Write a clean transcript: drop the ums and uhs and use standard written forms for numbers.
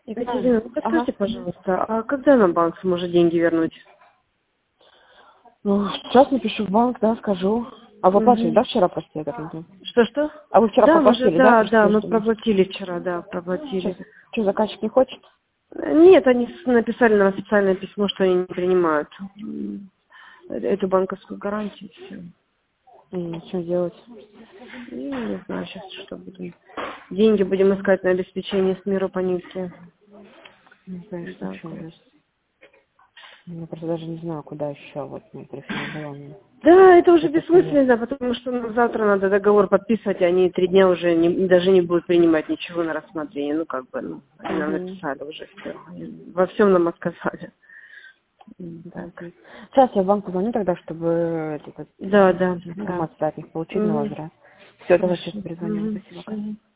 Екатерина, ну Ага. подскажите, пожалуйста, а когда нам банк сможет деньги вернуть? Ну, сейчас напишу в банк, да, скажу. А вы оплачивали, Угу. да, вчера прости, я так не знаю? Что-что? А вы вчера Да, мы же, попросили, да, да, прости, мы что проплатили вчера, да, проплатили. что, заказчик не хочет? Нет, они написали нам официальное письмо, что они не принимают эту банковскую гарантию. Все. И что делать? Не знаю сейчас, что будем. Деньги будем искать на обеспечение с миру по нитке. Ну, конечно, Так вообще вот. ужас. Я просто даже не знаю, куда еще, вот, ну, пришли желание. Да, это уже Что посмотреть. бессмысленно, потому что нам завтра надо договор подписывать, и они 3 дня уже даже не будут принимать ничего на рассмотрение. Ну, как бы, ну, они нам Угу. написали уже все. Во всем нам отказали. Да. Так. Сейчас я в банк позвоню тогда, чтобы Да, да, да. информацию от них получить на Угу. возврат. Все, давай сейчас Хорошо. перезвоним. Угу. Спасибо. Мгм.